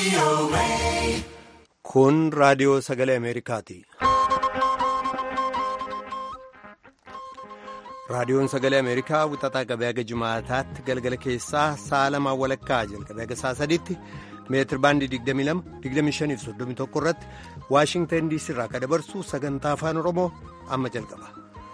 Kun raadiyoo sagalee Ameerikaati. Raadiyoon sagalee Ameerikaa wixataa qabee haga Jimaataatti galgala keessaa sa'a lamaan walakkaa jalqabee haga sa'a sadiitti meetir baandii 22, 25 fi 31 irratti Waashingtan DC irraa kan dabarsu sagantaa afaan Oromoo amma jalqaba.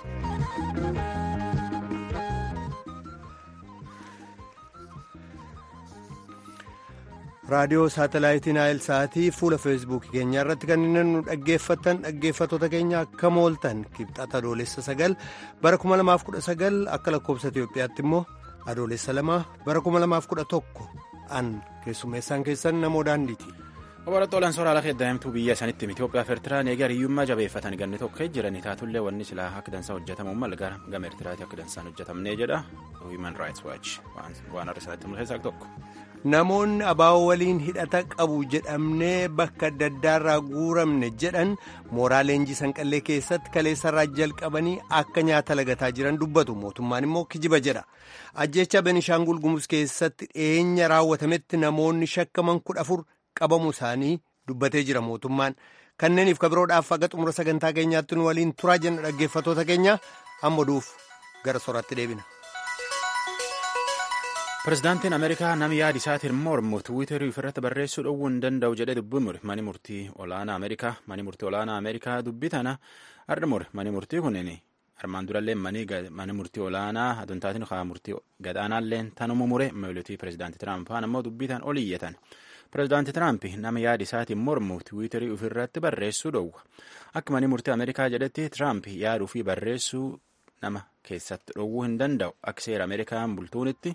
Raadiyoo saatalaayitii Naayil Saatii fuula feesbuukii keenya irratti kan inni nu dhaggeeffattan dhaggeeffattoota keenya akka mooltan kibxata adoolessa 9 bara 2019 akka lakkoobsa Itoophiyaatti immoo adoolessa 2 bara 2011 an keessummeessaan keessan namoo daandiiti. Obaratti olan sooraalaa keeddaa'imtuu biyya sanitti Itoophiyaa fi Eertiraan eega hiriyyummaa jabeeffatan ganni tokko jiranii taatullee wanni silaa akka dansaa hojjetamu malgaara gama Eertiraatti akka dansaan hojjetamnee jedha Human Rights Watch waan har'isaatti mul'isaa tokko. Namoonni abaaboo waliin hidhata qabu jedhamnee bakka adda addaarraa guuramne jedhan mooraa leenjii sanqallee keessatti kaleessarraa jalqabanii akka nyaata lagataa jiran dubbatu mootummaan immoo kijiba jedha. Ajjecha Benishaangul Gumuz keessatti dhiyeenya raawwatametti namoonni shakkaman 14 qabamuu isaanii dubbatee jira mootummaan. Kanneeniif kabiroodhaaf haga xumura sagantaa keenyaatti nu waliin turaa jenna dhaggeeffattoota keenya amma duuf gara soraatti deebina. Pireezidaantiin Ameerikaa nama yaada isaatiin mormu Tiwiiterii ofirratti barreessuu dhowwuu hin danda'u jedhee dubbii mani murtii olaanaa Ameerikaa dubbii tana har'a mure mani murtii kunin armaan durallee mani murtii olaanaa aduntaatiin haa murtii gadaanaallee tanuma mure miilootii pireezidaantii Tiraampaan ammoo dubbii tan ol iyyatan. Pireezidaantii Tiraamp nama yaada isaatiin mormu Tiwiiterii ofirratti barreessuu dhowwa. Akka mani murtii Ameerikaa jedhetti Tiraamp yaaduu fi barreessuu nama keessatti dhowwuu hin danda'u akka seera Ameerikaan bultuunitti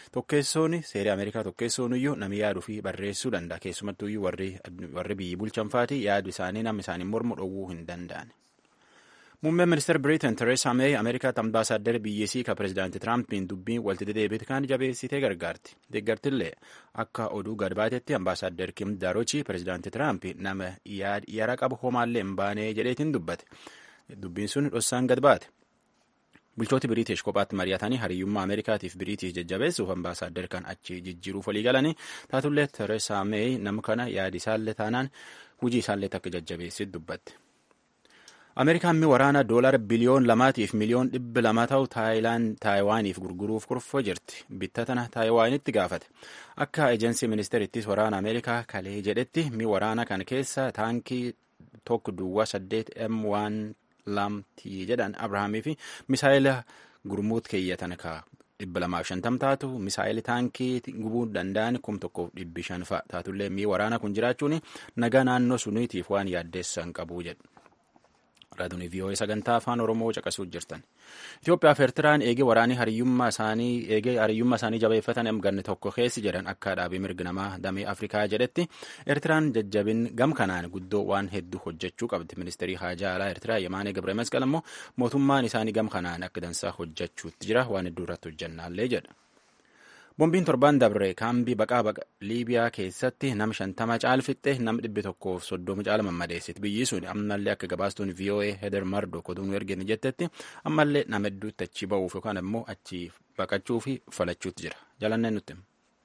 seera Ameerikaa tokkeessoon iyyuu nama yaaduu fi barreessuu danda'a keessumattuu iyyuu warri biyyi bulchanfaati yaadu isaanii nama isaanii mormu dhowwuu hin danda'an. Muummeen ministeera Biriiteen Tereesaa Meey Ameerikaatti ambaasaaddara biyyasii kan pireezidaantii Tiraampiin dubbiin walitti dedeebiit kan jabeessitee gargaarti. Deeggartillee akka oduu gad baatetti ambaasaaddar Kim Daarochi pireezidaantii Tiraamp nama yara qabu homaallee hin baanee jedheetiin dubbate. Dubbiin sun dhossaan gad baate. Bulchooti Biriitish kophaatti mari'atanii hariyyummaa Ameerikaatiif Biriitish jajjabeessuuf ambaasaaddar kan achi jijjiiruuf walii galanii taatullee Tereesaa Meey nama kana yaadi isaallee taanaan hujii isaallee takka jajjabeessit dubbatte. Ameerikaan waraana $2 biliyoon 2 miliyoon 200 ta'u Taayiwaaniif gurguruuf kurfoo jirti. Bitta tana Taayiwaanitti gaafate. Akka ejensii ministeerittis waraana Ameerikaa kalee jedhetti waraana kan keessa taankii tokko duwwaa 8 M1 lamtii jedhan Abrahaamii fi misaayila gurmuut keeyyatan ka 250 taatu misaayili taankii gubuu danda'an 1,500 fa'a taatullee waraana kun jiraachuun nagaa naannoo suniitiif waan yaaddeessan qabu jedhu. Raadiyoon VOA sagantaa afaan Oromoo caqasuu jirtan. Itoophiyaa fi Eertiraan eegee waraanii hariyyummaa isaanii jabeeffatan ganni tokko keessi jedhan akka dhaabii mirgi namaa damee Afrikaa jedhetti Eertiraan jajjabin gam kanaan guddoo waan hedduu hojjechuu qabdi. Ministeerii Haajaa Alaa Eertiraa Yemaanee Gabre Masqal ammoo mootummaan isaanii gam kanaan akka dansaa hojjechuutti jira waan hedduu irratti hojjannaallee jedha. Boombiin torban dabre kaambii baqaa Liibiyaa keessatti nama 50 caalfixxe nama 130 caala mammadeessiti. Biyyi sun ammallee akka gabaastuun VOA Heder Mardo koduun ergeni jettetti ammallee nama hedduutti achi ba'uuf yookaan ammoo achi baqachuu fi falachuutti jira. Jalanneen nutti.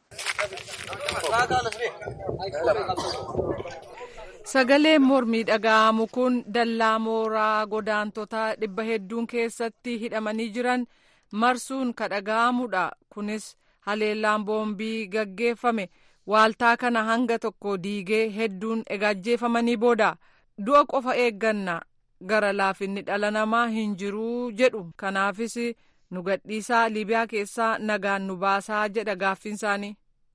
Sagaleen mormii dhaga'amu kun dallaa mooraa godaantota 100 keessatti hidhamanii jiran marsuun ka dhaga'amudha. Kunis haleellaan boombii gaggeeffame waaltaa kana hanga tokko diigee hedduun egaajjeeffamanii booda du'a qofa eegganna gara laafinni dhala namaa hin jiruu jedhu. Kanaafis nu gadhiisaa Liibiyaa keessaa nagaan nu baasaa jedha gaaffiin isaanii.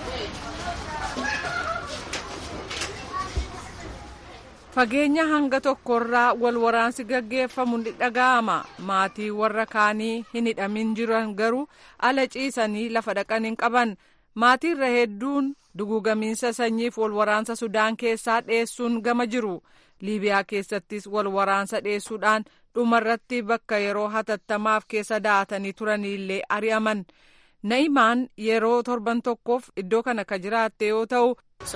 Fageenya hanga tokkorraa wal waraansi gaggeeffamu ni dhaga'ama. Maatii warra kaanii hin hidhamin jiran garuu ala ciisanii lafa dhaqan hin qaban. Maatiirra hedduun dugugamiinsa sanyiif wal waraansa Sudaan keessaa dheessuun gama jiru. Liibiyaa keessattis wal waraansa dheessuudhaan dhumarratti bakka yeroo hatattamaaf keessa daatanii turanillee ari'aman. Na'imaan yeroo torban tokkoof iddoo kana ka jiraatte yoo ta'u.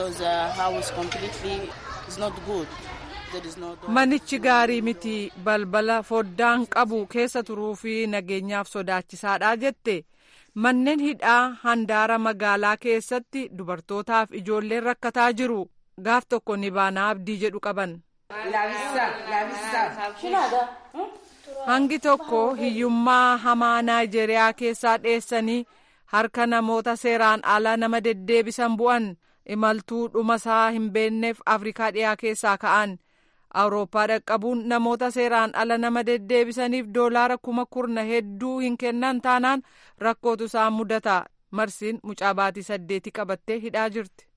Manichi gaarii miti balbala foddaan qabu keessa turuu fi nageenyaaf sodaachisaadha jette. Manneen hidhaa handaara magaalaa keessatti dubartootaaf ijoolleen rakkataa jiru. gaaf tokko ni baanaa abdii jedhu qaban. Hangi tokko hiyyummaa hamaa Naayijeriyaa keessaa dheessanii harka namoota seeraan ala nama deddeebisan bu'an imaltuu dhumasaa hin beekneef Afrikaa dhiyaa keessaa ka'an. Awurooppaa dhaqqabuun namoota seeraan ala nama deddeebisaniif $10,000 hedduu hin kennan taanaan rakkootu isaan mudata. Marsiin mucaa baatii 8 qabattee hidhaa jirti.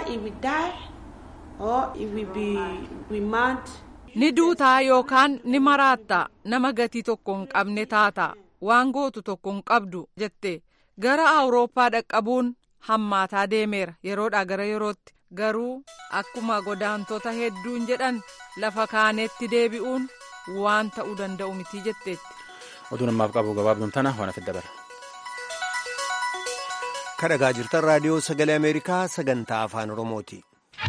Ni duutaa yookaan ni maraatta, nama gatii tokko hin qabne taata, waan gootu tokko hin qabdu jette. Gara Awurooppaa dhaqqabuun hammaataa deemeera yeroodhaa gara yerootti. Garuu akkuma godaantota hedduun jedhan lafa kaanetti deebi'uun waan ta'uu danda'u miti jetteetti. Oduun ammaaf qabu gabaabduun tana waan hafe dabala. Kan dhagaa jirtan raadiyoo sagalee Ameerikaa sagantaa afaan Oromooti.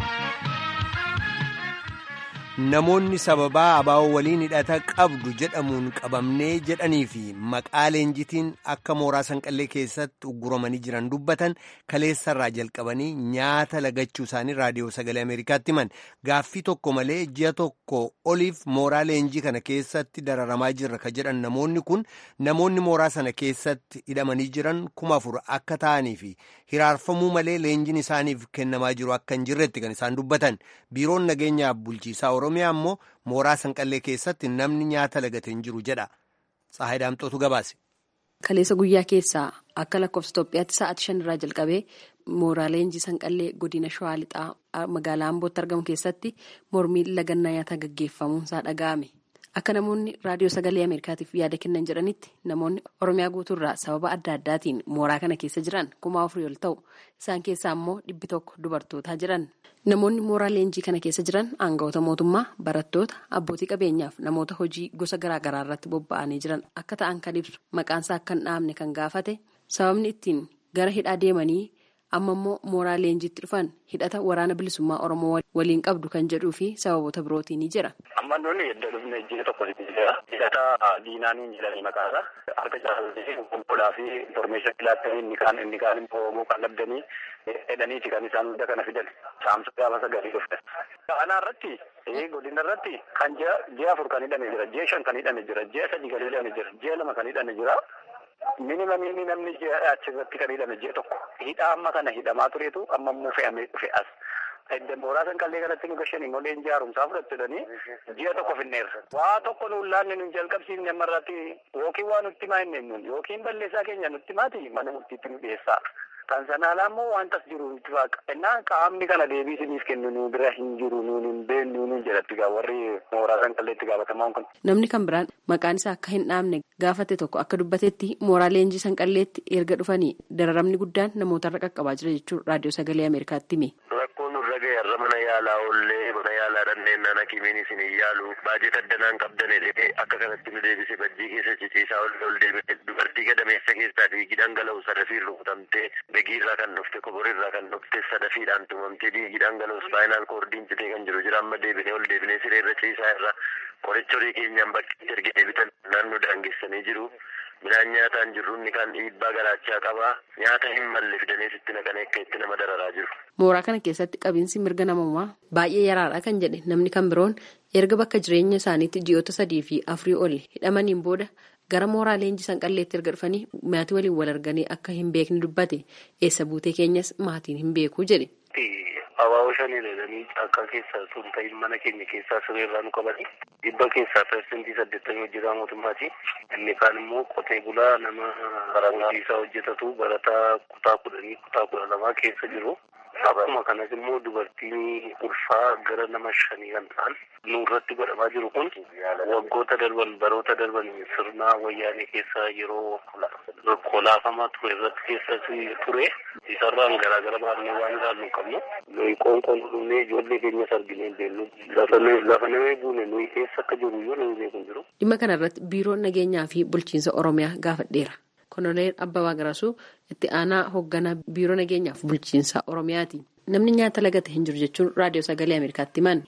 Namoonni sababaa abaa'oo waliin hidhata qabdu jedhamuun qabamnee jedhanii fi maqaa leenjitiin akka mooraa sanqallee keessatti ugguramanii jiran dubbatan kaleessarraa jalqabanii nyaata lagachuu isaanii raadiyoo sagalee Ameerikaatti himan. Gaaffii tokko malee ji'a tokko oliif mooraa leenjii kana keessatti dararamaa jirra ka jedhan namoonni kun namoonni mooraa sana keessatti hidhamanii jiran 4,000 akka ta'anii fi hiraarfamuu malee leenjiin isaaniif kennamaa jiru akka hin jirretti kan isaan dubbatan. Biiroon nageenyaaf bulchiisaa Oromiyaa ammoo mooraa sanqallee keessatti namni nyaata lagate hin jiru jedha. Tsahaay Daamxootu gabaase. Kaleessa guyyaa keessaa akka lakkoofsa Itoophiyaatti sa'aatii 5 irraa jalqabee mooraa leenjii sanqallee godina Shawaa Lixaa magaalaa Ambootti argamu keessatti mormiin lagannaa nyaataa gaggeeffamuunsaa dhaga'ame. Akka namoonni raadiyoo sagalee Ameerikaatiif yaada kennan jedhanitti namoonni Oromiyaa guutuurraa sababa adda addaatiin mooraa kana keessa jiran 4,000 ol ta'u isaan keessaa immoo 100 dubartootaa jiran. Namoonni mooraa leenjii kana keessa jiran aangawoota mootummaa, barattoota, abbootii qabeenyaaf namoota hojii gosa garaagaraa irratti bobba'anii jiran akka ta'an kan ibsu maqaansaa akka hin dhaamne kan gaafate sababni ittiin gara hidhaa deemanii amma immoo mooraa leenjiitti dhufan hidhata waraana bilisummaa Oromoo waliin qabdu kan jedhuu fi sababoota birootiin jira. Amma nuuni edda dhufne ji'a tokko jira. Hidhata diinaaniin jedhanii maqaasa. Harka caalanii obbolaa fi informeeshinii filaattanii inni kaan immoo kan dhabdanii jedhaniiti kan isaan hunda kana fidan. Saamsa gaafa sagalii dhufte. Ana irratti godina irratti kan ji'a 4 kan hidhame jira. Ji'a 5 kan hidhame jira. Ji'a 3 kan hidhame jira. Ji'a 2 kan hidhame jira. Minimamiin namni achirratti kan hidhame ji'a tokko. Hidhaa amma kana hidhamaa tureetu amma immoo fe'amee dhufe as. Mooraa sanqallee kanatti nu gashanii immoo leenjii haaromsaa fudhatanii ji'a tokko finneerra. Waa tokko nuun laanne nuun jalqabsiifne ammarratti yookiin waa nutti maa hin eenyuun yookiin balleessaa keenya nutti maati mana murtiitti nu dhiyeessaa. Kan sanaalaa immoo wantas jiru nutti faaqa. Innaan qaamni kana deebii isiniif kennu nu bira hin jiru nuun hin beeknu nuun jedhatti warri mooraa sanqalleetti gaafatamaan kun. Namni kan biraan maqaan isaa akka hin dhaamne gaafate tokko akka dubbatetti mooraa leenjii sanqalleetti erga dhufanii dararamni guddaan namootarra qaqqabaa jira jechuun raadiyoo sagalee Ameerikaatti hime. Rakkoon nurra ga'eerra mana yaalaa ollee mana yaalaa dhanneen nana kimiin isin hin yaalu baajeta addanaan qabdan jedhee akka kanatti nu deebise bajjii keessa ciciisaa ol deebite dubartii gadameessa keessaa dhiigi dhangala'u sadafiin rukutamtee begiirraa kan dhufte koborirraa kan dhufte sadafiidhaan tumamtee dhiigi dhangala'u spaayinaal koordiin citee kan jiru jira amma deebinee ol deebinee sireerra ciisaa irra qoricha horii keenyaan bakki erga deebitan naannoo daangessanii jiru. Midhaan nyaataan jirru inni kan dhiibbaa garaachaa qabaa nyaata hin malle fidanii sitti naqanii akka itti nama dararaa jiru. Mooraa kana keessatti qabiinsi mirga namummaa baay'ee yaraadha kan jedhe namni kan biroon erga bakka jireenya isaaniitti ji'oota 3 fi 4 ol hidhamaniin booda gara mooraa leenjii sanqalleetti erga dhufanii maatii waliin wal arganii akka hin beekne dubbate eessa buutee keenyas maatiin hin beeku jedhe. Abaaboo shanii lolanii caakkaa keessaa sun ta'in mana keenya keessaa sireerraa nu qabani. Dhibba keessaa persentii 80 hojjetaa mootummaati. Inni kaan immoo qotee bulaa nama barumsa hojjetatu barataa kutaa 10 kutaa 12 keessa jiru. Akkuma kanas immoo dubartiin ulfaa gara nama 5 kan ta'an nurratti godhamaa jiru kun waggoota darban baroota darban sirna wayyaanee keessa yeroo kolaafamaa ture irratti keessatti ture isarraan garaagara baafnee waan ilaallu qabnu nuyi qoonqoon dhumnee ijoollee keenyas arginee beellu lafa namee buune nuyi keessa akka jiru yoo nuyi beeku jiru. Dhimma kanarratti biiroon nageenyaa fi bulchiinsa Oromiyaa gaafadheera. Koloneel Abbabaa Garasuu itti aanaa hoogganaa biiroo nageenyaaf bulchiinsa Oromiyaati. Namni nyaata lagate hin jiru jechuun raadiyoo sagalee Ameerikaatti himan.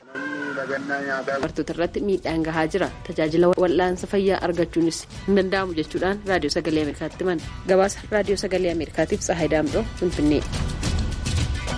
Dubartoota irratti miidhaan gahaa jira. Tajaajila wal'aansa fayyaa argachuunis hin danda'amu jechuudhaan raadiyoo sagalee Ameerikaatti himan. Gabaasa raadiyoo sagalee Ameerikaatiif Tsahaay Daamxoo Finfinnee.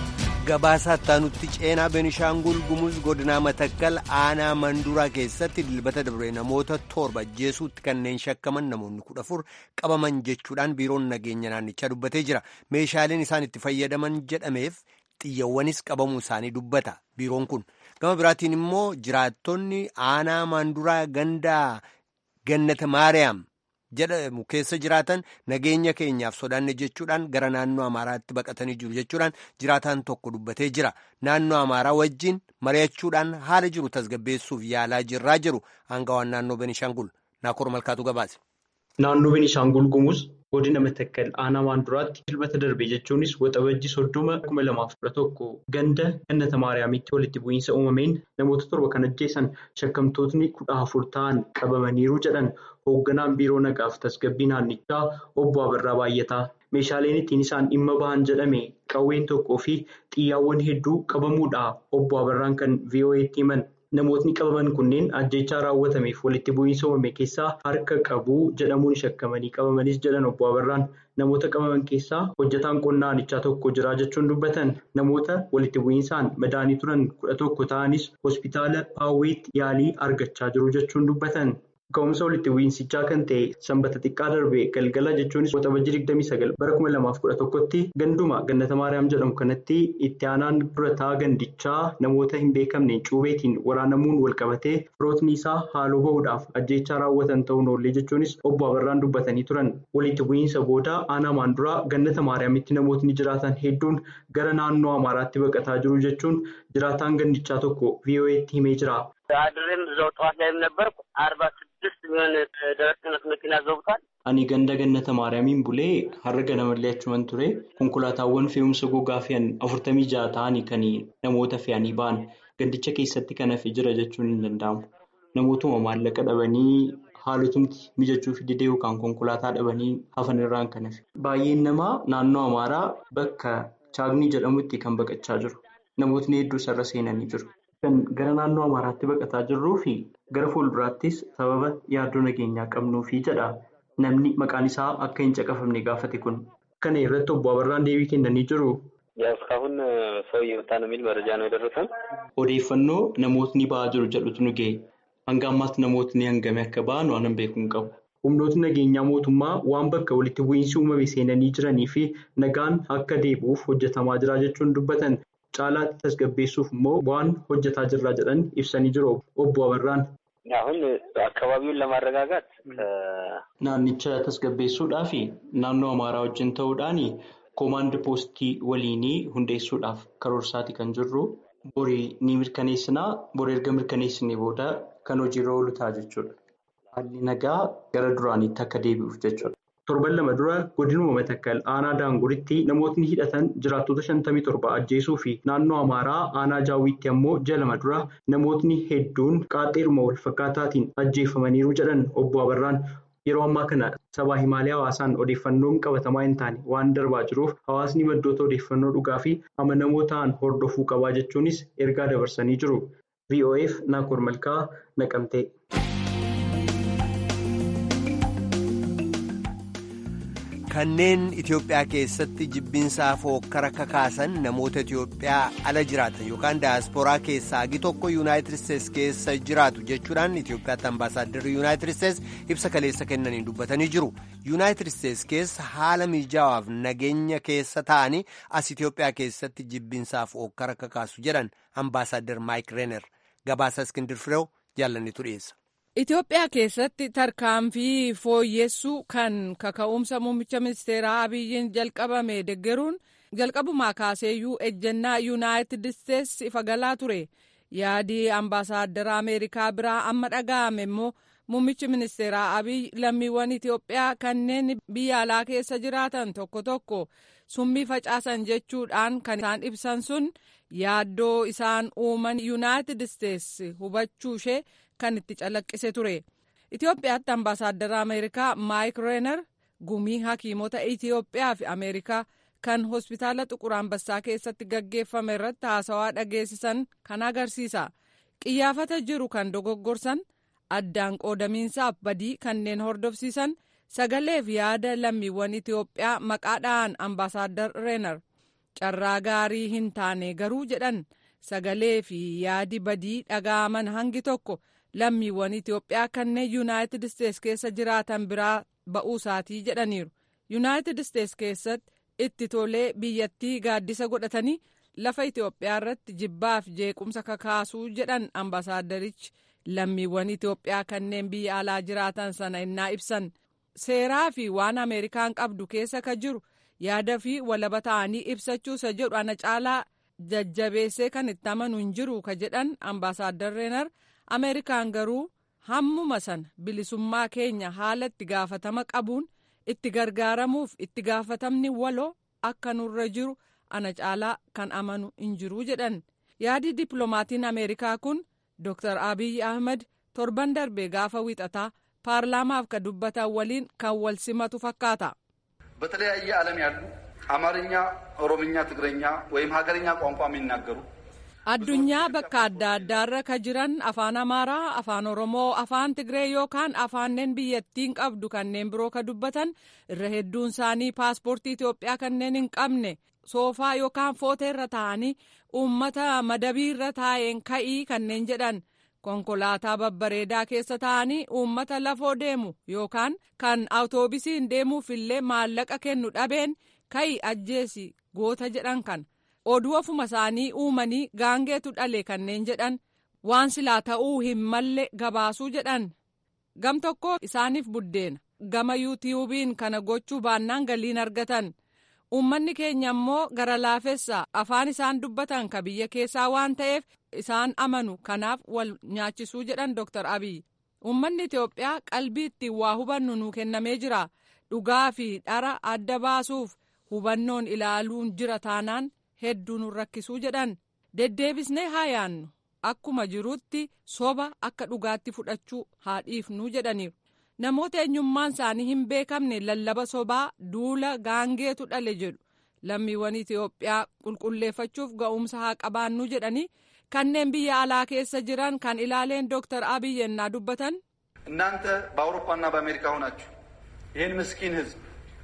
Gabaasa itti ceenaa Beenishaangul Gumuz godinaa Matakkal aanaa Manduraa keessatti dilbata dabre namoota 7 ajjeesuutti kanneen shakkaman namoonni 14 qabaman jechuudhaan biiroon nageenya naannichaa dubbatee jira. Meeshaaleen isaan itti fayyadaman jedhameef xiyyawwanis qabamuu isaanii dubbata biiroon kun. Gama biraatiin immoo jiraattonni aanaa Manduraa gandaa Gannata Maariyaam jedhamu keessa jiraatan nageenya keenyaaf sodaanne jechuudhaan gara naannoo Amaaraatti baqatanii jiru jechuudhaan jiraataan tokko dubbatee jira. Naannoo Amaaraa wajjin mari'achuudhaan haala jiru tasgabbeessuuf yaalaa jirraa jiru aangawaan naannoo Beenishaangul Naakoor Malkaatu gabaase. Naannoo Beenishaangul Gumuz godina Matakkal aanaa Manduraatti dilbata darbe jechuunis waxabajjii 30/2011 ganda Gannata Maariyaamitti walitti bu'iinsa uumameen namoota 7 kan ajjeesan shakkamtootni 14 ta'an qabamaniiru jedhan hoogganaan biiroo nagaaf tasgabbii naannichaa obbo Abarraa Baay'ataa. Meeshaaleen ittiin isaan dhimma bahan jedhame qawween tokkoo fi xiyyaawwan hedduu qabamuudha obbo Abarraan kan VOA'tti himan. Namootni qabaman kunneen ajjechaa raawwatameef walitti bu'iinsa uumame keessaa harka qabu jedhamuun shakkamanii qabamanis jedhan obbo Abarraan. Namoota qabaman keessaa hojjetaan qonnaa aanichaa tokko jira jechuun dubbatan. Namoota walitti bu'iinsaan madaanii turan 11 ta'anis hospitaala Paawweetti yaalii argachaa jiru jechuun dubbatan. Ka'umsa walitti bu'iinsichaa kan ta'e sanbata xiqqaa darbe galgala jechuunis waxabajjii 29/2011tti ganduma Gannata Maariyaam jedhamu kanatti itti aanaan durataa gandichaa namoota hin beekamne cuubeetiin waraanamuun walqabatee firootni isaa haaloo bahuudhaaf ajjechaa raawwatan ta'uun oollee jechuunis obbo Abarraan dubbatanii turan. Walitti bu'iinsa booda aanaa Manduraa Gannata Maariyaamitti namootni jiraatan hedduun gara naannoo Amaaraatti baqataa jiru jechuun jiraataan gandichaa tokko VOA'tti himee jira. Ani ganda Gannata Maariyaamiin bulee har'a ganamallee achuman ture. Konkolaataawwan fe'umsa gogaa fe'an 46 ta'anii kan namoota fe'anii ba'an gandicha keessatti kan hafe jira jechuun hin danda'amu. Namootuma maallaqa dhabanii haalotumti mijachuuf didee yookaan konkolaataa dhabanii hafan irraan kan hafe. Baay'een namaa naannoo Amaaraa bakka Chaagni jedhamutti kan baqachaa jiru. Namootni hedduu sarara seenanii jiru. Kan gara naannoo Amaaraatti baqataa jirruu fi gara fuulduraattis sababa yaaddoo nageenyaa qabnuufi jedha namni maqaan isaa akka hin caqafamne gaafate kun. Kana irratti obbo Abarraan deebii kennanii jiru. Odeeffannoo namootni ba'aa jiru jedhutu nu ga'e. Hanga ammaatti namootni hangame akka ba'an waan beekuu hin qabu. Humnootni nageenyaa mootummaa waan bakka walitti bu'iinsi uumame seenanii jiranii fi nagaan akka deebi'uuf hojjetamaa jira jechuun dubbatan. Caalaatti tasgabbeessuuf immoo waan hojjetaa jirra jedhan ibsanii jiru obbo Abarraan. Naannicha tasgabbeessuudhaaf naannoo Amaaraa wajjin ta'uudhaan koomaand poostii waliinii hundeessuudhaaf karoorsaati kan jirru. Borii ni mirkaneessinaa. Borii erga mirkaneessinee booda kan hojiirra oolu ta'a jechuudha. Haalli nagaa gara duraanitti akka deebi'uuf jechuudha. Torban lama dura godinuma Matakkal aanaa Daanguritti namootni hidhatan jiraattota 57 ajjeesuu fi naannoo Amaaraa aanaa Jaawwiitti ammoo ji'a lama dura namootni hedduun qaaxxeeruma wal fakkaataatiin ajjeefamaniiru jedhan obbo Abarraan. Yeroo ammaa kana sabaa himaalee hawaasaan odeeffannoon qabatamaa hin taane waan darbaa jiruuf hawaasni maddoota odeeffannoo dhugaa fi amanamoo ta'an hordofuu qabaa jechuunis ergaa dabarsanii jiru. VOA'f Naakoor Malkaa Naqamtee. Kanneen Itoophiyaa keessatti jibbinsaaf hokkara kakaasan namoota Itoophiyaa ala jiraatan yookaan daasporaa keessaa hagi tokko Yuunaayitid Isteetsi keessa jiraatu jechuudhaan Itoophiyaatti ambaasaadarri Yuunaayitid Isteetsi ibsa kaleessa kennaniin dubbatanii jiru. Yuunaayitid Isteetsi keessa haala mijawaaf nageenya keessa ta'anii as Itoophiyaa keessatti jibbinsaaf hokkara kakaasu jedhan ambaasaaddar Maayik Reener. Gabaasa Iskindir Fireew jaallannitu dhiyeessa. Itoophiyaa keessatti tarkaanfii fooyyessuu kan kaka'umsa muummicha ministeeraa Abiyyiin jalqabame deggeruun jalqabumaa kaaseeyyuu ejjennaa Yuunaayitid Isteetsi ifa galaa ture. Yaadii ambaasaaddara Ameerikaa biraa amma dhaga'ame immoo muummichi ministeeraa Abiyyi lammiiwwan Itoophiyaa kanneen biyya alaa keessa jiraatan tokko tokko summii facaasan jechuudhaan kan isaan ibsan sun yaaddoo isaan uuman Yuunaayitid Isteetsi hubachuu ishee kan itti calaqqise ture. Itoophiyaatti ambaasaaddara Ameerikaa Maayik Reener gumii hakiimota Itoophiyaa fi Ameerikaa kan hospitaala Xuqur Ambassaa keessatti gaggeeffame irratti haasawaa dhageessisan kan agarsiisa. Qiyyaafata jiru kan dogoggorsan, addaan qoodamiinsaaf badii kanneen hordofsiisan, sagalee fi yaada lammiiwwan Itoophiyaa maqaadhaan ambaasaaddar Reener. carraa gaarii hin taane garuu jedhan sagalee fi yaadi badii dhaga'aman hangi tokko lammiiwwan Itoophiyaa kanneen Yuunaayitid Isteets keessa jiraatan biraa ba'uu isaatii jedhaniiru. Yuunaayitid Isteets keessatti itti tolee biyyattii gaaddisa godhatanii lafa Itoophiyaa irratti jibbaaf jeequmsa kakaasuu jedhan ambaasaaddarichi lammiiwwan Itoophiyaa kanneen biyya alaa jiraatan sana innaa ibsan. Seeraa fi waan Ameerikaan qabdu keessa ka jiru yaada fi walaba ta'anii ibsachuu isa jedhu ana caalaa jajjabeessee kan itti amanu hin jiru ka jedhan ambaasaaddar Reenar Ameerikaan garuu hammuma sana bilisummaa keenya haala itti gaafatama qabuun itti gargaaramuuf itti gaafatamni waloo akka nurra jiru ana caalaa kan amanu hin jiru jedhan. Yaadi dippiloomatiin Ameerikaa kun Dr. Abiy Ahmed torban darbe gaafa wiixataa paarlaamaaf ka dubbatan waliin kan wal simatu fakkaata. በተለያየ ዓለም ያሉ አማርኛ፣ ኦሮምኛ፣ ትግረኛ ወይም ሀገርኛ ቋንቋ የሚናገሩ addunyaa bakka adda addaarra ka jiran afaan Amaaraa, afaan Oromoo, afaan Tigree yookaan afaanneen biyyattiin qabdu kanneen biroo ka dubbatan irra hedduun isaanii paaspoortii Itoophiyaa kanneen hin qabne soofaa yookaan footeerra taa'anii uummata madabiirra taa'een ka'ii kanneen jedhan konkolaataa babbareedaa keessa taa'anii uummata lafoo deemu yookaan kan awutoobisiin deemuuf illee maallaqa kennu dhabeen ka'ii ajjeesi goota jedhan kan. Oduu ofuma isaanii uumanii gaangeetu dhale kanneen jedhan waan silaa ta'uu hin malle gabaasuu jedhan. Gam tokko isaaniif buddeena gama yuutiyuubiin kana gochuu baannaan galiin argatan. Uummanni keenya immoo gara laafessa afaan isaan dubbatan ka biyya keessaa waan ta'eef isaan amanu kanaaf wal nyaachisuu jedhan Dr. Abiy. Uummanni Itoophiyaa qalbii ittiin waa hubannu nuu kennamee jira. Dhugaa fi dhara adda baasuuf hubannoon ilaaluun jira taanaan hedduu nu rakkisuu jedhan. Deddeebisnee haa yaannu akkuma jirutti soba akka dhugaatti fudhachuu haa dhiifnu jedhaniiru. Namoota eenyummaan isaanii hin beekamne lallaba sobaa duula gaangeetu dhale jedhu lammiiwwan Itoophiyaa qulqulleeffachuuf ga'umsa haa qabaannu jedhanii kanneen biyya alaa keessa jiran kan ilaaleen Dr. Abiy yennaa dubbatan. እናንተ በአውሮፓና በአሜሪካ ሆናችሁ ይህን ምስኪን ህዝብ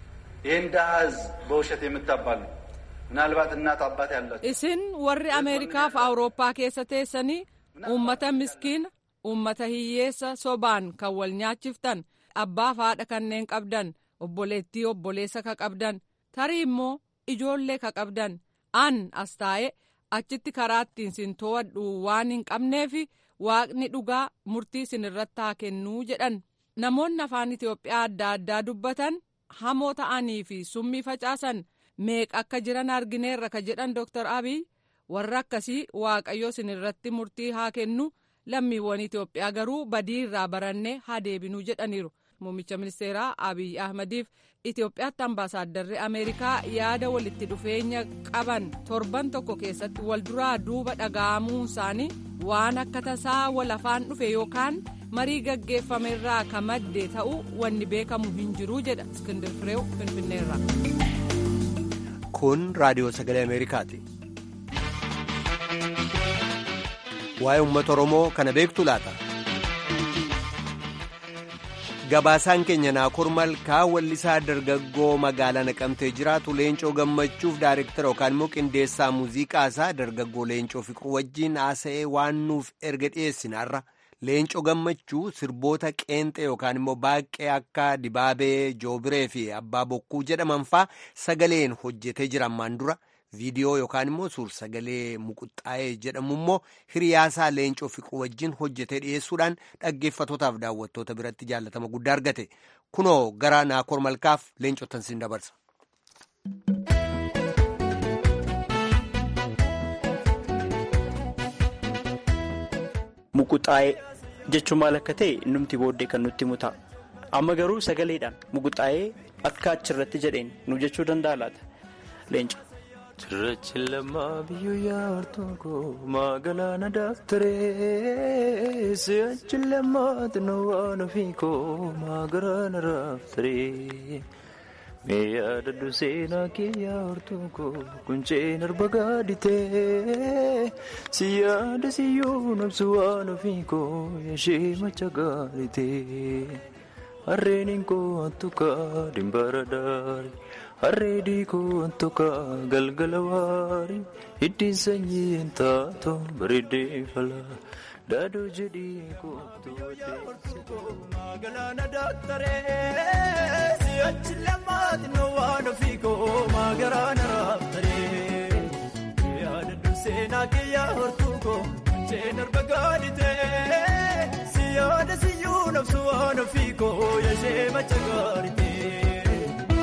ይህን ድሃ ህዝብ በውሸት የምታባሉ ምናልባት እናት አባት ያላችሁ isin warri Ameerikaaf Awurooppaa keessa teessanii uummata miskiina uummata hiyyeessa sobaan kan wal nyaachiftan abbaaf haadha kanneen qabdan obboleettii obboleessa ka qabdan tarii immoo ijoollee ka qabdan an as taa'e achitti karaa ittiin sin to'adhu waan hin qabneef waaqni dhugaa murtii sin irratti haa kennuu jedhan. Namoonni afaan Itoophiyaa adda addaa dubbatan hamoo ta'anii fi summii facaasan meeqa akka jiran argineerra ka jedhan Dr. Abiy warra akkasii waaqayyo sin irratti murtii haa kennu lammiiwwan Itoophiyaa garuu badii irraa barannee haa deebinuu jedhaniiru. Muummicha ministeeraa Abiy Ahmediif Itoophiyaatti ambaasaadarri Ameerikaa yaada walitti dhufeenya qaban torban tokko keessatti wal duraa duuba dhaga'amuun isaanii waan akka tasaa wal afaan dhufe yookaan marii gaggeeffamerraa ka madde ta'uu wanni beekamu hin jiru jedha Iskindir Fireew Finfinneerraa. Kun raadiyoo sagalee Ameerikaati. Waa'ee uummata Oromoo kana beektu laata? Gabaasaan keenya Naakoor Malkaa wallisaa dargaggoo magaalaa Naqamtee jiraatu Leencoo Gammachuuf daayirektara yookaan immoo qindeessaa muuziqaasaa dargaggoo Leencoo Fiqruu wajjin haasa'ee waan nuuf erga dhiyeessinaarra. Leencoo Gammachuu sirboota qeenxee yookaan immoo baaqee akka Dibaabee, Joobiree fi Abbaa Bokkuu jedhaman faa sagaleen hojjetee jira ammaan dura. Viidiyoo yookaan immoo suur-sagalee muquxxaa'ee jedhamu immoo hiriyaasaa Leencoo Fiqruu wajjin hojjetee dhiyeessuudhaan dhaggeeffatootaaf daawwattoota biratti jaallatama guddaa argate. Kunoo gara Naakoor Malkaaf Leencootan sin dabarsa. Muquxaa'ee jechuun maal akka ta'e numti booddee kan nutti himu ta'a. Amma garuu sagaleedhaan muquxaa'ee akka achirratti jedheen nu jechuu danda'a laata? Leenca. Cirrachi lammaa biyyoo yaartuu koo magaalaa daaftaree si'achi lammaa xinnoo waan ofii koo magaalaa raaftaree mee yaadadhu seenaa kee yaartuu koo kunceen arba gaaditee si yaada siyyuu nabsu waan ofii koo ishee macha gaaditee harreen koo attukaa dimbara daari harreedii koontoka galgala waarii hiddiin sanyiin taatoo bareeddee falaa daadoo jedhii kootoo magalaana daaktaree si'achi lammaati no waan ofii koo magaraana raabtaree yaadadhu seenaa kiyyaa hortuu koo jeen arba gaaditee siyaada siyyuu nabsu waan ofii koo yashee macha gaaditee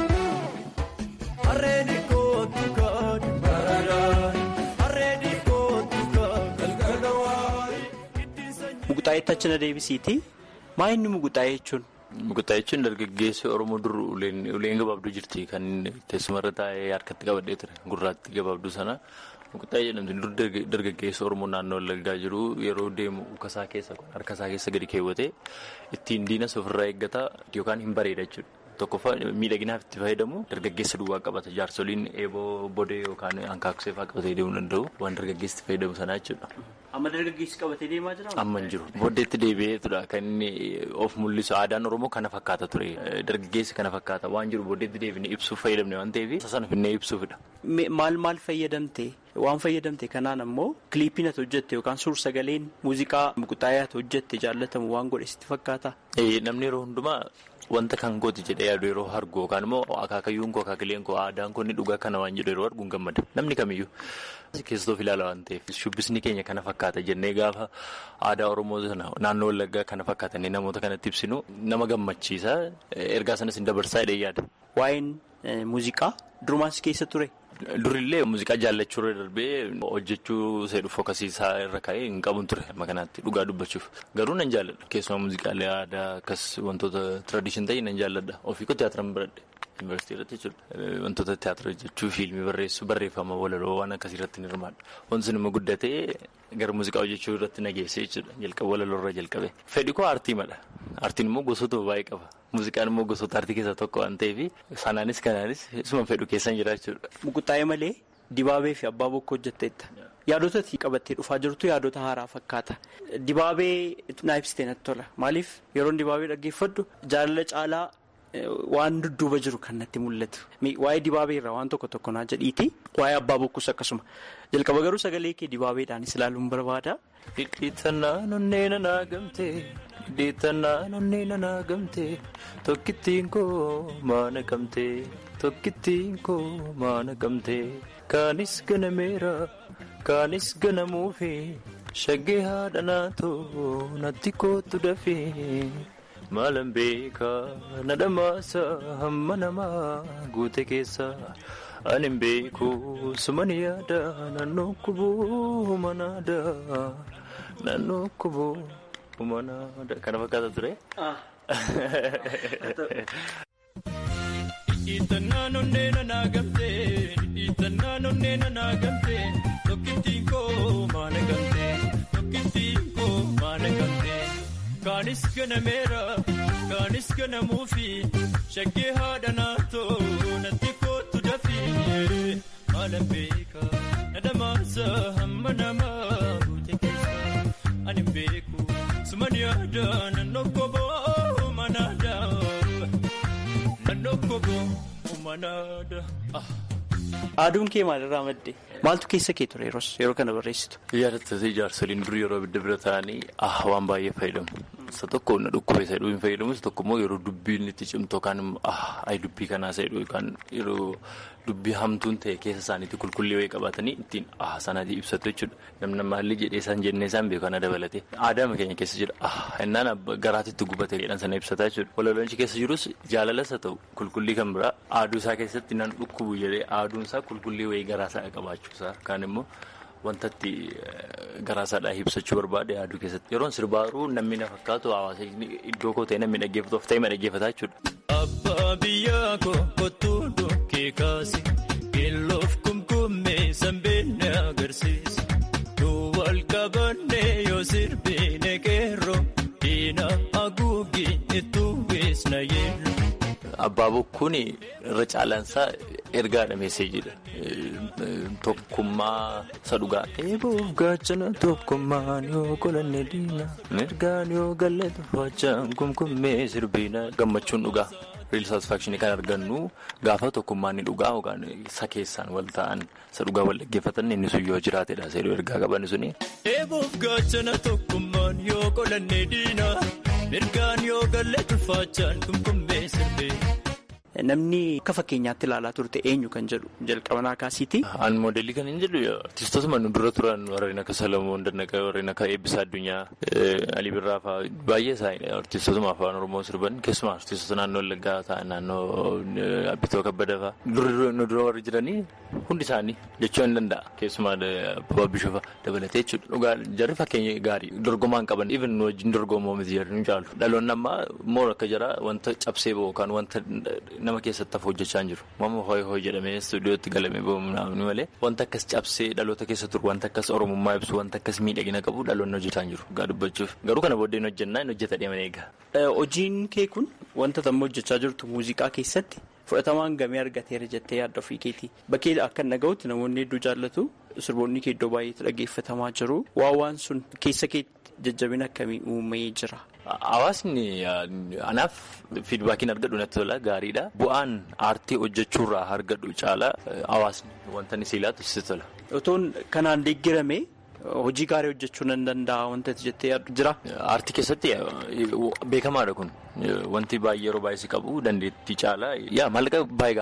harreedii kootu kaadhi baradaan harreedii kootu kaadhi galgala waarii. Muguxaayettachina deebisiiti. Maa inni muguxaayee jechuun? Muguxaayee jechuun dargaggeessi Oromoo dur uleen gabaabduu jirti kan teessumarra taa'ee harkatti qabadhee ture gurraatti gabaabduu sana. Muguxaayee jedhamti dur dargaggeessi Oromoo naannoo Wallaggaa jiru yeroo deemu harkasaa keessa gadi keewwatee ittiin diinas ofirraa eeggata yookaan hin bareeda jechuudha. Tokkoffaa miidhaginaaf itti fayyadamu dargaggeessa duwwaa qabata. Jaarsoliin eeboo bodee yookaan hanqaaqsee fa'aa qabatee deemuu danda'u waan dargaggeessi itti fayyadamu sanaa jechuudha. Amma dargaggeessi qabatee deemaa jira? Amma hin jiru. Booddeetti deebi'eetudha kan inni of mul'isu. Aadaan Oromoo kana fakkaata ture. Dargaggeessi kana fakkaata waan jiru booddeetti deebinee ibsuuf fayyadamne waan ta'eef sana finnee ibsuufidha. Maal fayyadamte? Waan fayyadamte kanaan ammoo kiliipiin ati hojjette yookaan suur-sagaleen muuziqaa muguxaayee ati hojjette jaallatamu waan godhe sitti fakkaata? Namni yeroo hundumaa wanta kan gooti jedhee yaadu yeroo argu yookaan immoo akaakayyuun koo akaakileen koo aadaan koo inni dhugaa kana waan jedhu yeroo arguun gammada namni kamiyyuu. Keessattuu ilaala waan ta'eef shubbisni keenya kana fakkaata jennee gaafa aadaa Oromoo sana naannoo Wallaggaa kana fakkaatanii namoota kanatti ibsinu nama gammachiisa ergaa sanas hin dabarsaa jedhee yaada. Waa'een muuziqaa durumaas keessa ture? Durillee muuziqaa jaallachuu irra darbee hojjechuu seedhu fokkasiisaa irra ka'ee hin qabun ture amma kanaatti dhugaa dubbachuuf garuu nan jaalladha keessumaa muuziqaalee aadaa akkas wantoota tradishin ta'e nan jaalladha ofii koo tiyaatiran biradhe yuunivarsiitii irratti jechuudha wantoota tiyaatira jechuu fiilmii barreessuu barreeffama walaloo waan akkasii irratti ni hirmaadha wanti sun immoo guddatee gara muuziqaa hojjechuu irratti nageessee jechuudha jalqaba walaloo irra jalqabe fedhi koo aartii madha aartiin immoo gosoota baay'ee qaba. Muuziqaan immoo gosoota aartii keessaa tokko waan ta'eef sanaanis kanaanis isuma fedhu keessan jira jechuudha. Muguxaayee malee Dibaabee fi Abbaa Bokkoo hojjetteetta. Yaadota itti qabattee dhufaa jirtu yaadota haaraa fakkaata. Dibaabee naa ibsitee natti tola. Maaliif yeroon Dibaabee dhaggeeffadhu jaalala caalaa waan dudduuba jiru kan natti mul'atu. Waa'ee Dibaabee irraa waan tokko naa jedhiiti. Waa'ee Abbaa Bokkoos akkasuma. Jalqaba garuu sagalee kee Dibaabeedhaanis ilaaluun barbaada. Hidhiitannaa nonneena naa gamtee. Hidhiitannaa nonneena naa gamtee. Tokkittiin koo maana gamtee. Tokkittiin koo maana gamtee. Kaanis ganameera. Kaanis ganamuufi. Shaggee haadha naatoo natti kootu dafee. Maalan beekaa na dhamaasa hamma namaa guute keessa. Ani hin beeku sumani yaada naannoo kubuu manaada. Naannoo kubuu manaada. Kana fakkaata ture. Hidhiitannaa nonneena naa gamtee. Hidhiitannaa nonneena naa gamtee. Tokkittiin koo maana gamtee. Tokkittiin koo maana gamtee. Kaanis ganameera. Kaanis ganamuufi. Shaggee haadha naatoo natti kootu dafee. Maalan beekaa na dhamaasa hamma namaa guute keessa. Ani hin beeku suman yaada naannoo koboo manaada. Naannoo koboo manaada. Aaduun kee maalirraa madde? Maaltu keessa kee ture yeroo kana barreessitu? Yaadattee jaarsoliin durii yeroo abidda bira ta'anii waan baay'ee fayyadamu. Isa tokko na dhukkubee isa hin fayyadamu. Isa tokko immoo yeroo dubbiin itti cimtu yookaan dubbii kanaa isa yookaan yeroo dubbii hamtuun ta'e keessa isaaniitti qulqullii wayii qabaatanii ittiin sanaatii ibsatu jechuudha. Namni maalli jedhee isaan jennee isaan beeku kana dabalatee. Aadaama keenya keessa jira. Innaan garaatitti gubatee jedhan sana ibsataa jechuudha. Walaloonchi keessa jirus jaalalas haa ta'u qulqullii kan biraa aaduu isaa keessatti nan dhukkubu jedhee aaduun isaa qulqullii wayii garaasaa qabaachuusaa kaan immoo wantatti garaasaadhaa ibsachuu barbaade aaduu keessatti yeroon sirbaaruu namni na fakkaatu hawaasa iddoo koo ta'e namni dhaggeeffatu of ta'e ma dhaggeeffataa jechuudha. Abbaa biyyaa koo kottuu dhokkee kaase keelloof kumkummee sanbeenne agarsiise duwwal qabannee yoo sirbine qeerroo diina haguuggii ittuu beesna yeello. Abbaa Bokkuun irra caalaansaa ergaadha meeseejidha. Tokkummaa isa dhugaa. Eebuuf gaachana tokkummaan yoo qolanne diina. Mirgaan yoo galle tuffachaan kumkummee sirbiina. Gammachuun dhugaa. real satisfaction kan argannu gaafa tokkummaan ni dhugaa yookaan isa keessaan wal ta'an isa dhugaa wal dhaggeeffatan inni sun yoo jiraatedha seeruu ergaa qaban suni. Eebuuf gaachana tokkummaan yoo qolanne diina mirgaan yoo galle tulfaachaan kumkumbee sirbee. Namni akka fakkeenyaatti ilaalaa turte eenyu kan jedhu jalqabanaa kaasiiti. Aan moodelii kan hin jedhu artistootuma nu dura turan warreen akka Salamoon Dannaqaa warreen akka Eebbisaa Addunyaa Alii Birraa fa'aa baay'ee isaanii artistootuma afaan Oromoo sirban keessumaa artistoota naannoo Wallaggaa ta'an naannoo Abbitoo Kabbada fa'aa nu dura warri jiranii hundi isaanii jechuu hin danda'a keessumaa Abbabaa Bishofa dabalatee jechuudha. Dhugaa jarri fakkeenya gaarii dorgomaan qaban even nu wajjin dorgomoo miti jarri nu caalu. Dhaloonni ammaa moor akka jira wanta cabsee ba'u kan wanta nama keessatti hafu hojjechaa hin jiru. Mama hooyi jedhamee istuudiyootti galamee ba'uun malee wanta akkas cabsee dhaloota keessa turu wanta akkas oromummaa ibsu wanta akkas miidhagina qabu dhaloonni hojjechaa hin jiru. Gaa dubbachuuf garuu kana booddeen hojjennaa hin hojjeta deeman eega. Hojiin kee kun wanta tammoo hojjechaa jirtu muuziqaa keessatti fudhatamaan gamee argateera jettee yaadda ofii keetii. Bakkee akka naga'utti namoonni hedduu jaallatu sirboonni kee iddoo baay'eetti dhaggeeffatamaa jiru. Waan sun keessa keetti jajjabina akkamii uumee jira? Hawaasni anaaf fiidbaakiin argadhu natti tola gaariidha. Bu'aan aartii hojjechuurraa argadhu caala hawaasni wanta ni siilaatu si tola. Otoon kanaan deeggarame hojii gaarii hojjechuu nan danda'a wanta jettee yaaddu jira. Aartii keessatti beekamaadha kun wanti baay'ee yeroo baay'ee si qabu dandeettii caala maallaqa baay'ee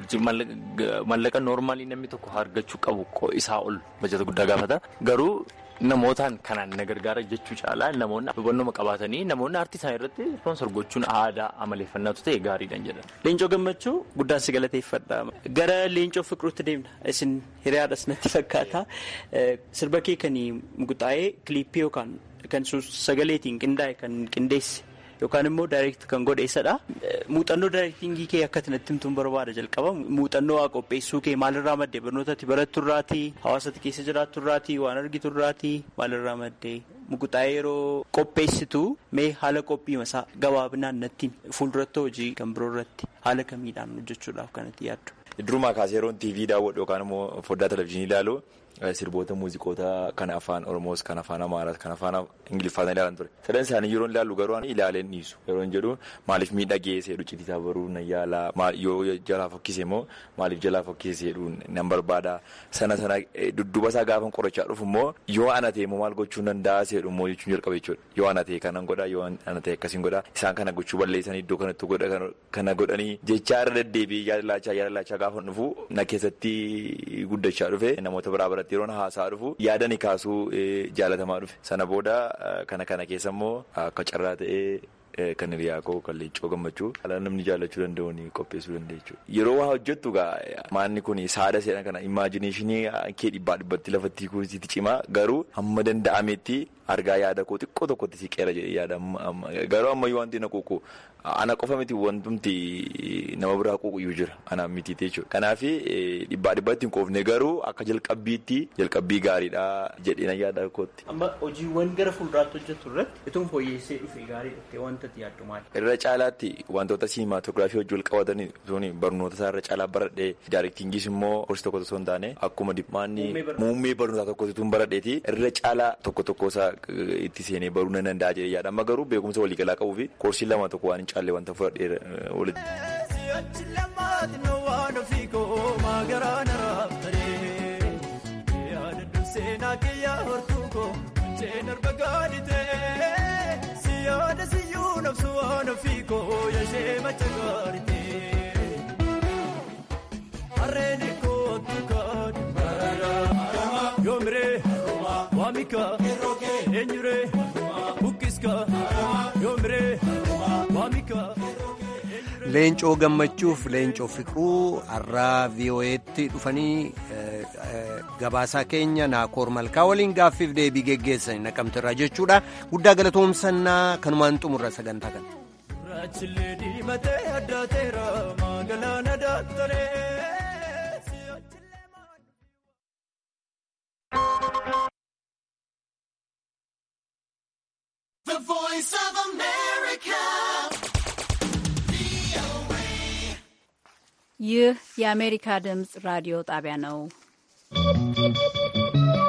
gaafata maallaqa noormaalii namni tokko argachuu qabu isaa ol bajata guddaa gaafata garuu. Namootaan kanaan na gargaara jechuu caalaa namoonni hubannoo qabaatanii namoonni aartii isaanii irratti ispoonsor gochuun aadaa amaleeffannaatu ta'e gaariidhaan jedhan. Leencoo Gammachuu guddaan si galateeffadha. Gara Leencoo Fiqiruutti deemna. Isin hiriyaadhas natti fakkaata. Sirba kee kan muguxaa'ee kiliippii yookaan kan sagaleetiin qindaa'e kan qindeesse yookaan immoo daayireektii kan godheessadha. Muuxannoo daayireektingii kee akka natti himtuun barbaada jalqaba. Muuxannoo waa qopheessuu kee maalirraa maddee barnootatti baratturraatii hawaasatti keessa jiraatturraatii waan argiturraatii maalirraa maddee muguxaa'ee yeroo qopheessitu mee haala qophii masaa gabaabinaan natti fuulduratti hojii kan biroo irratti haala kamiidhaan hojjechuudhaaf kanatti yaaddu. Durumaa kaasee yeroon TV daawwadhu yookaan immoo foddaa televizyiinii ilaalu sirboota muuziqoota kan afaan Oromoos kan afaan Amaaraas kan afaan Ingiliffaan ilaalan ture. Sadan isaanii yeroon ilaallu garuu ilaaleen dhiisu. Yeroon jedhu maaliif miidhagee seedhu citiisaa baruu na yaala yoo jalaa fokkise immoo maaliif jalaa fokkise seedhu nan barbaada. Sana dudduuba isaa gaafa qorachaa dhufu immoo yoo ana ta'e immoo maal gochuu danda'a seedhu immoo jechuun jalqaba jechuudha. Yoo ana ta'e kanan godhaa yoo ana ta'e akkasiin godhaa isaan kana gochuu balleessanii iddoo kanatti godha kana godhanii jechaa irra deddeebi'ee yaadalaachaa gaafa dhufu na keessatti guddachaa dhufe namoota biraa yeroon haasaa dhufu yaadani kaasuu jaalatamaa dhufe sana booda kana keessa immoo akka carraa ta'ee kan hiriyaa koo kan Leencoo Gammachuu haala namni jaallachuu danda'uun qopheessuu dandeechu. Yeroo waa hojjettu maanni kun saada seena kana imaajineeshinii kee dhibbatti lafatti kuusitti cimaa garuu hamma danda'ametti argaa yaada koo xiqqoo tokkotti si qeera jedhee yaada garuu ammayyuu wanti na quuqu ana qofa miti wantumti nama biraa quuquyyuu jira anaan miti jechuudha. Kanaaf dhibbatti hin qoofne garuu akka jalqabbii gaariidha jedhee na yaada kootti. Amma hojiiwwan gara fuulduraatti hojjetu irratti ituun fooyyessee dhufe gaarii wanta yaaddu maali? Irra caalaatti wantoota siimaatoogiraafii hojii wal qabatanii tuni barnoota isaa irra caalaa baradhee daayirektiingiis immoo gosa tokko osoo hin taane akkuma dipmaanni muummee barnootaa tokkotu baradheeti irra caalaa tokko isaa itti seenee baruu nan danda'a jedhee yaada. Amma garuu beekumsa waliigalaa qabuu fi koorsii lama tokko waan hin caalle wanta fudhadhee walitti. Leencoo Gammachuuf Leencoo Fiqiruu har'aa VOA'tti dhufanii gabaasaa keenya Naakoor Malkaa waliin gaaffiif deebii geggeessan naqamterraa jechuudha. Guddaa galatoomsannaa kanumaan xumurra sagantaa kana. The Voice of America. ይህ የአሜሪካ ድምፅ ራዲዮ ጣቢያ ነው።